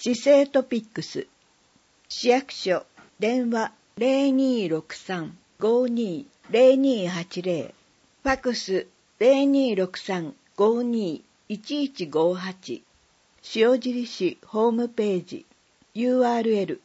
市政トピックス、市役所、電話 0263-520280、ファクス 0263-521158、塩尻市ホームページ、URL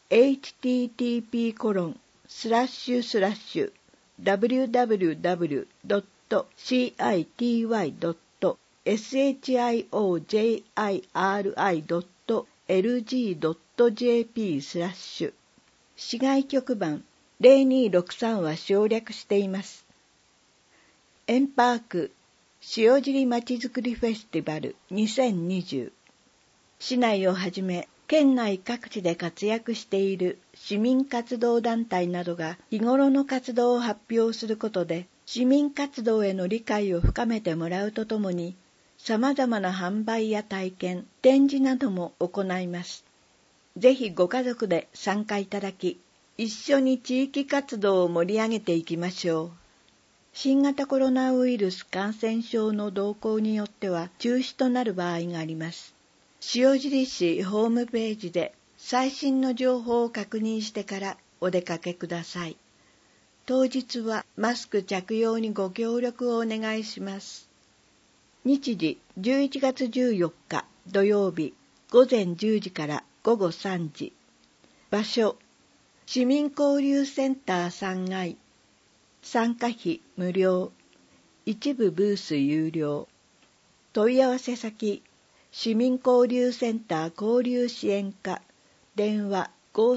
http://www.city.city.lg.jp/ 市外局番0263は省略しています。エンパーク塩尻まちづくりフェスティバル2020、市内をはじめ県内各地で活躍している市民活動団体などが日頃の活動を発表することで、市民活動への理解を深めてもらうとともに、様々な販売や体験、展示なども行います。ぜひご家族で参加いただき、一緒に地域活動を盛り上げていきましょう。新型コロナウイルス感染症の動向によっては中止となる場合があります。塩尻市ホームページで最新の情報を確認してからお出かけください。当日はマスク着用にご協力をお願いします。日時11月14日土曜日午前10時から午後3時。場所市民交流センター3階。参加費無料。一部ブース有料。問い合わせ先市民交流センター交流支援課、電話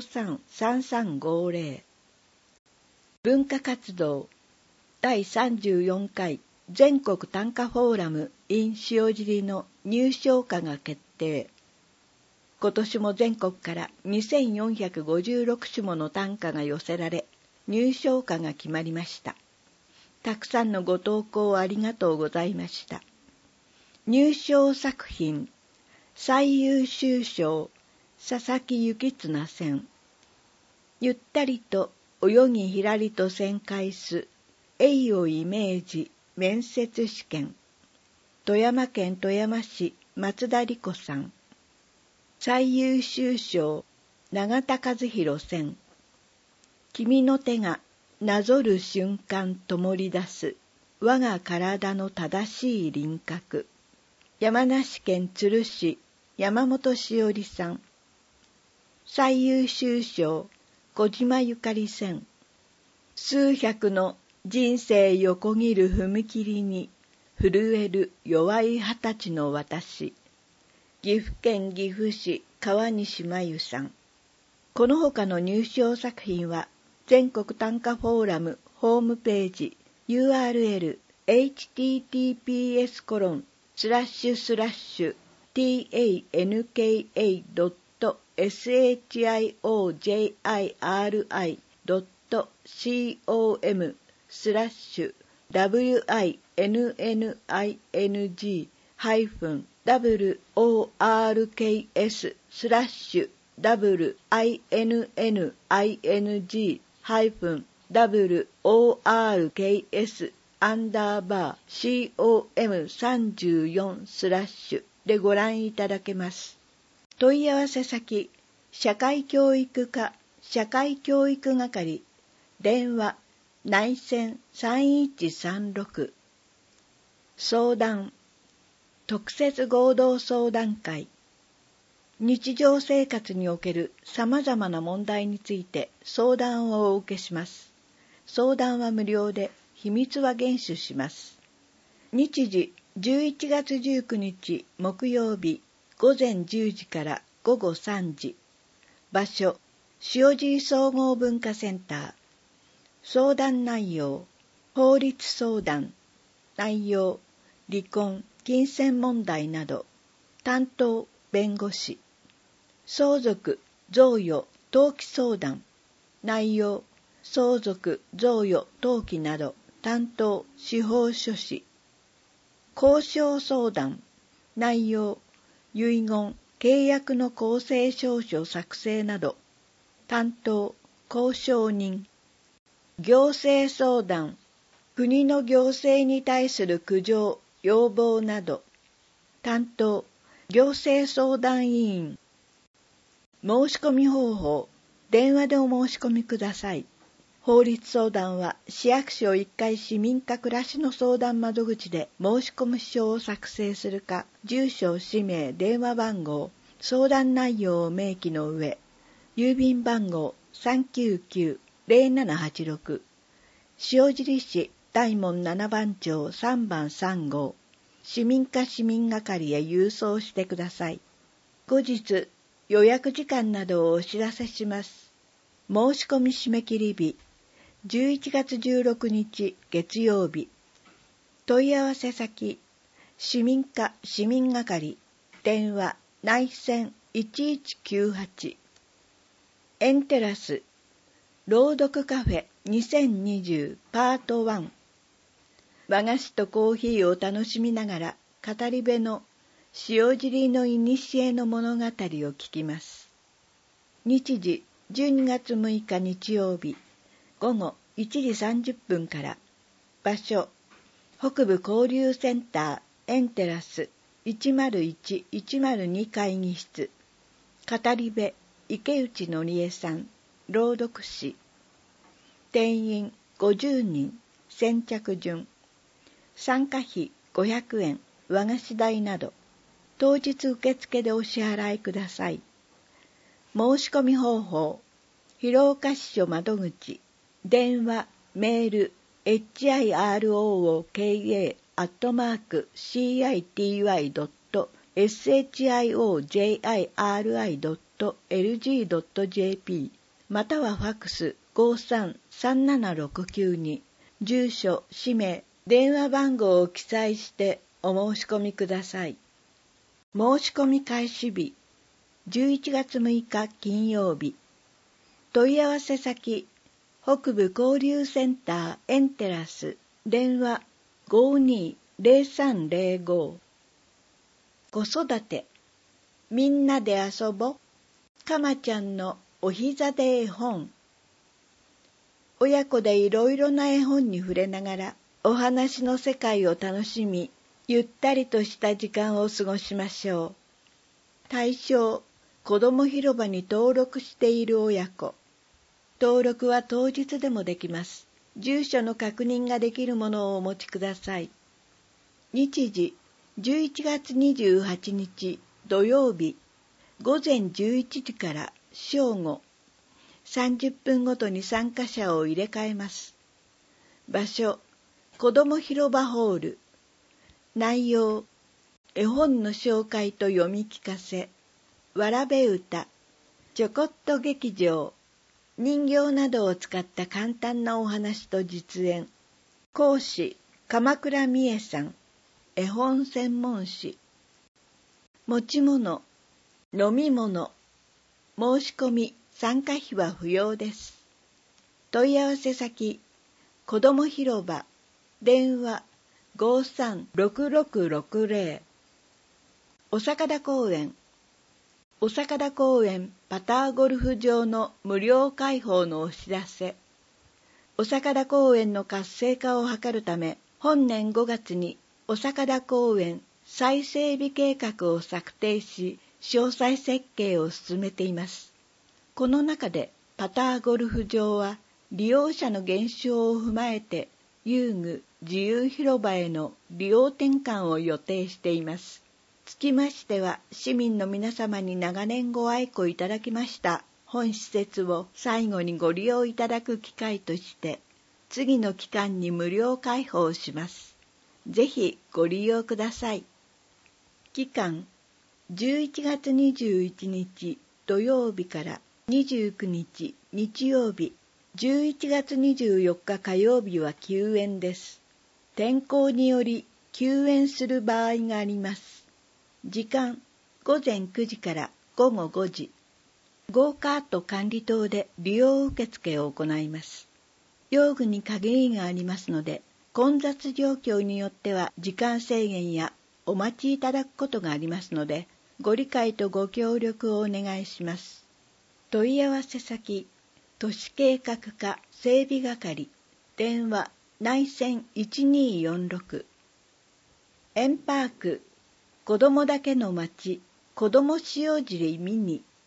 533350。文化活動第34回全国短歌フォーラム in 塩尻の入賞歌が決定。今年も全国から2456首もの短歌が寄せられ、入賞歌が決まりました。たくさんのご投稿ありがとうございました。入賞作品最優秀賞佐々木幸綱選。ゆったりと泳ぎひらりと旋回す栄をイメージ面接試験。富山県富山市松田理子さん。最優秀賞永田和弘選。君の手がなぞる瞬間ともり出す我が体の正しい輪郭。山梨県都留市山本しおりさん。最優秀賞小島ゆかり選。数百の人生横切る踏切に震える弱い20歳の私。岐阜県岐阜市川西真由さん。この他の入賞作品は全国短歌フォーラムホームページ URL https://winworks/com/works_com/34/ でご覧いただけます。問い合わせ先社会教育課社会教育係、電話内線3136。相談特設合同相談会。日常生活における様々な問題について相談をお受けします。相談は無料で、秘密は厳守します。日時11月19日木曜日午前10時から午後3時。場所塩尻総合文化センター。相談内容法律相談。内容離婚、金銭問題など。担当弁護士。相続、贈与、登記相談。内容相続、贈与、登記など。担当司法書士。交渉相談。内容遺言、契約の公正証書作成など。担当交渉人。行政相談。国の行政に対する苦情、要望など。担当行政相談委員。 申し込み方法、電話でお申し込みください。法律相談は市役所1階市民課暮らしの相談窓口で申し込み書を作成するか、住所、氏名、電話番号、相談内容を明記の上、郵便番号 399-0786 塩尻市大門7番町3番3号市民課市民係へ郵送してください。後日予約時間などをお知らせします。申し込み締め切り日11月16日月曜日。問い合わせ先市民課市民係電話内線1198エンテラス朗読カフェ2020パート1。和菓子とコーヒーを楽しみながら語り部の塩尻の古の物語を聞きます。日時12月6日日曜日午後1時30分から。場所北部交流センターエンテラス101-102会議室。語り部池内のりえさん、朗読師。定員50人、先着順。参加費500円、和菓子代など、当日受付でお支払いください。申し込み方法、広岡支所窓口、電話、メール、hiro.kA@shijiri.lg.jp またはファックス53-37692住所、氏名、電話番号を記載してお申し込みください。申し込み開始日11月6日金曜日。問い合わせ先北部交流センターエンテラス電話 52-0305 子育てみんなで遊ぼかまちゃんのお膝で絵本。親子でいろいろな絵本に触れながらお話の世界を楽しみ、ゆったりとした時間を過ごしましょう。対象、子ども広場に登録している親子。登録は当日でもできます。住所の確認ができるものをお持ちください。日時、11月28日土曜日、午前11時から正午。30分ごとに参加者を入れ替えます。場所、子ども広場ホール。内容、絵本の紹介と読み聞かせ、わらべ歌、ちょこっと劇場、人形などを使った簡単なお話と実演。講師、鎌倉美恵さん、絵本専門誌。持ち物、飲み物、申し込み、参加費は不要です。問い合わせ先、子ども広場、電話536660。おさかだ公園。おさかだ公園パターゴルフ場の無料開放のお知らせ。おさかだ公園の活性化を図るため、本年5月におさかだ公園再整備計画を策定し、詳細設計を進めています。この中でパターゴルフ場は利用者の減少を踏まえて遊具自由広場への利用転換を予定しています。つきましては、市民の皆様に長年ご愛顧いただきました本施設を最後にご利用いただく機会として、次の期間に無料開放します。ぜひご利用ください。期間、11月21日土曜日から29日日曜日、11月24日火曜日は休園です。天候により休園する場合があります。時間、午前9時から午後5時。ゴーカート管理棟で利用受付を行います。用具に限りがありますので、混雑状況によっては時間制限やお待ちいただくことがありますので、ご理解とご協力をお願いします。問い合わせ先、都市計画課整備係、電話内線1246。円パーク、子どもだけの街、子ども塩尻ミニ。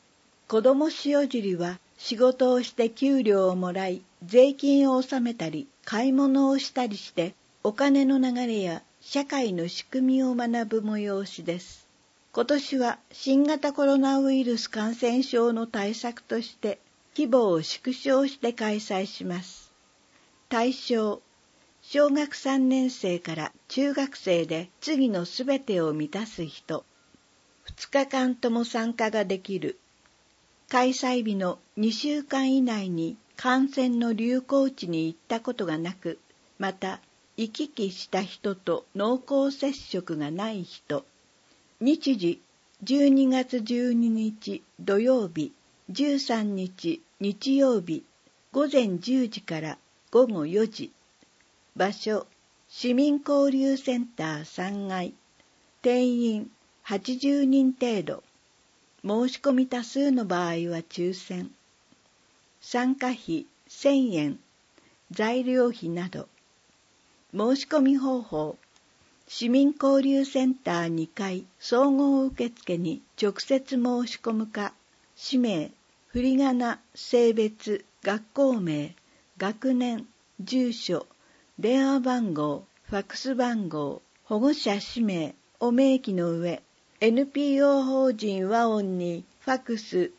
子供塩尻は仕事をして給料をもらい、税金を納めたり、買い物をしたりして、お金の流れや社会の仕組みを学ぶ催しです。今年は新型コロナウイルス感染症の対策として、規模を縮小して開催します。対象、小学3年生から中学生で次のすべてを満たす人。2日間とも参加ができる。開催日の2週間以内に感染の流行地に行ったことがなく、また行き来した人と濃厚接触がない人。日時12月12日土曜日、13日日曜日、午前10時から午後4時。場所、市民交流センター3階。定員80人程度。申し込み多数の場合は抽選。参加費1000円、材料費など。申し込み方法、市民交流センター2階総合受付に直接申し込むか、氏名、振り仮名、性別、学校名、学年、住所、電話番号、ファックス番号、保護者氏名を明記の上、NPO 法人和音にファックス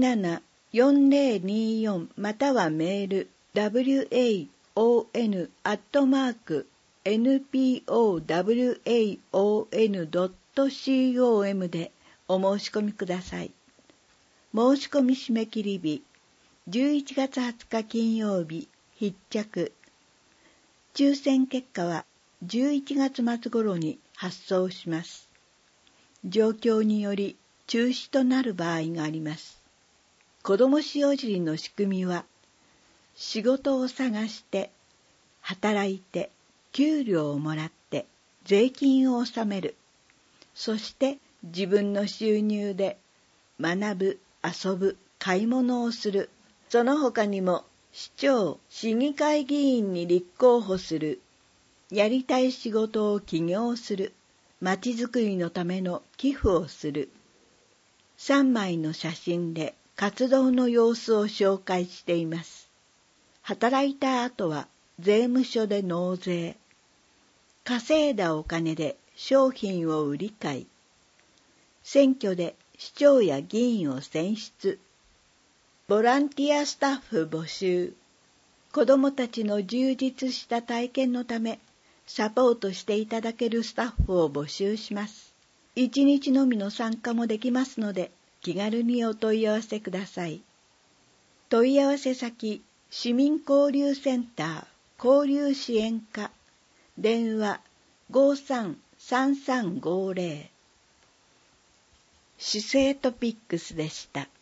874024またはメール waon@npowaon.com でお申し込みください。申し込み締め切り日11月20日金曜日必着。抽選結果は11月末頃に発送します。状況により中止となる場合があります。子ども塩尻の仕組みは、仕事を探して、働いて、給料をもらって、税金を納める。そして自分の収入で学ぶ、遊ぶ、買い物をする。その他にも、市長、市議会議員に立候補する。やりたい仕事を起業する。まちづくりのための寄付をする。3枚の写真で活動の様子を紹介しています。働いた後は税務署で納税。稼いだお金で商品を売り買い。選挙で市長や議員を選出。ボランティアスタッフ募集。子どもたちの充実した体験のため、サポートしていただけるスタッフを募集します。1日のみの参加もできますので、気軽にお問い合わせください。問い合わせ先、市民交流センター交流支援課、電話533350。市政トピックスでした。